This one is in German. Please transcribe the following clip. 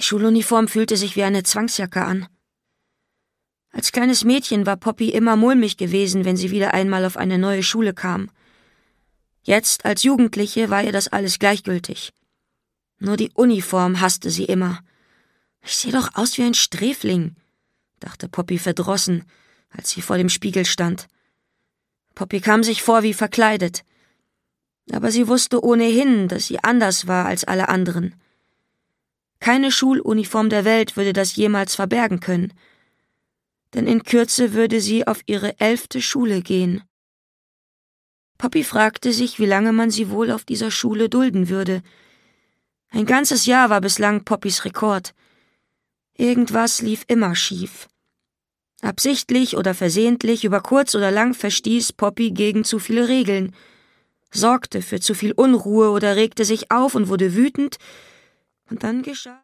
Schuluniform fühlte sich wie eine Zwangsjacke an. Als kleines Mädchen war Poppy immer mulmig gewesen, wenn sie wieder einmal auf eine neue Schule kam. Jetzt, als Jugendliche, war ihr das alles gleichgültig. Nur die Uniform hasste sie immer. »Ich sehe doch aus wie ein Sträfling«, dachte Poppy verdrossen, als sie vor dem Spiegel stand. Poppy kam sich vor wie verkleidet. Aber sie wusste ohnehin, dass sie anders war als alle anderen. Keine Schuluniform der Welt würde das jemals verbergen können. Denn in Kürze würde sie auf ihre 11. Schule gehen. Poppy fragte sich, wie lange man sie wohl auf dieser Schule dulden würde. Ein ganzes Jahr war bislang Poppys Rekord. Irgendwas lief immer schief. Absichtlich oder versehentlich, über kurz oder lang verstieß Poppy gegen zu viele Regeln, sorgte für zu viel Unruhe oder regte sich auf und wurde wütend, und dann geschah